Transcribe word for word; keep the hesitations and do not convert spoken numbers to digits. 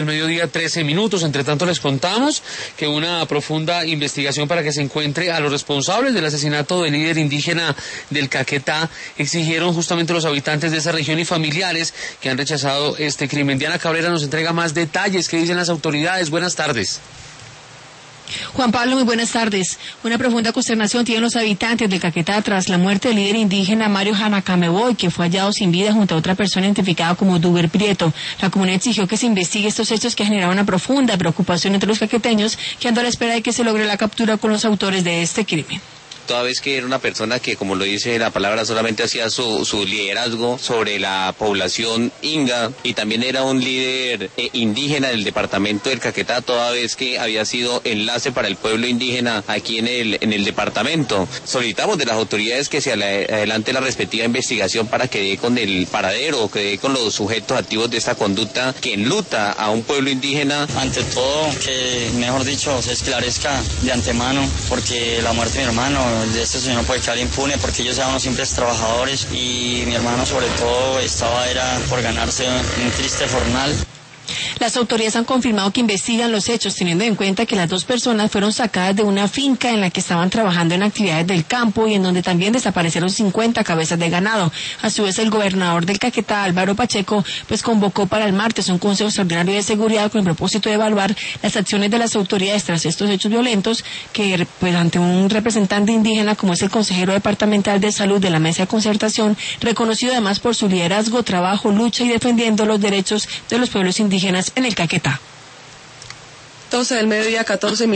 El mediodía, trece minutos. Entre tanto, les contamos que una profunda investigación para que se encuentre a los responsables del asesinato del líder indígena del Caquetá exigieron justamente los habitantes de esa región y familiares que han rechazado este crimen. Diana Cabrera nos entrega más detalles. ¿Qué dicen las autoridades? Buenas tardes. Juan Pablo, muy buenas tardes. Una profunda consternación tienen los habitantes del Caquetá tras la muerte del líder indígena Mario Hanacameboy, que fue hallado sin vida junto a otra persona identificada como Duber Prieto. La comunidad exigió que se investigue estos hechos que generaron una profunda preocupación entre los caqueteños, que andan a la espera de que se logre la captura con los autores de este crimen. Toda vez que era una persona que, como lo dice la palabra, solamente hacía su, su liderazgo sobre la población inga, y también era un líder eh, indígena del departamento del Caquetá, toda vez que había sido enlace para el pueblo indígena aquí en el, en el departamento. Solicitamos de las autoridades que se adelante la respectiva investigación para que dé con el paradero, que dé con los sujetos activos de esta conducta que enluta a un pueblo indígena. Ante todo, que mejor dicho, se esclarezca de antemano, porque la muerte de mi hermano, de este señor, no puede quedar impune, porque ellos eran unos simples trabajadores y mi hermano sobre todo estaba era por ganarse un triste jornal. Las autoridades han confirmado que investigan los hechos, teniendo en cuenta que las dos personas fueron sacadas de una finca en la que estaban trabajando en actividades del campo y en donde también desaparecieron cincuenta cabezas de ganado. A su vez, el gobernador del Caquetá, Álvaro Pacheco, pues convocó para el martes un consejo extraordinario de seguridad con el propósito de evaluar las acciones de las autoridades tras estos hechos violentos, que pues ante un representante indígena como es el consejero departamental de salud de la mesa de concertación, reconocido además por su liderazgo, trabajo, lucha y defendiendo los derechos de los pueblos indígenas en el Caquetá. doce del mediodía, catorce minutos.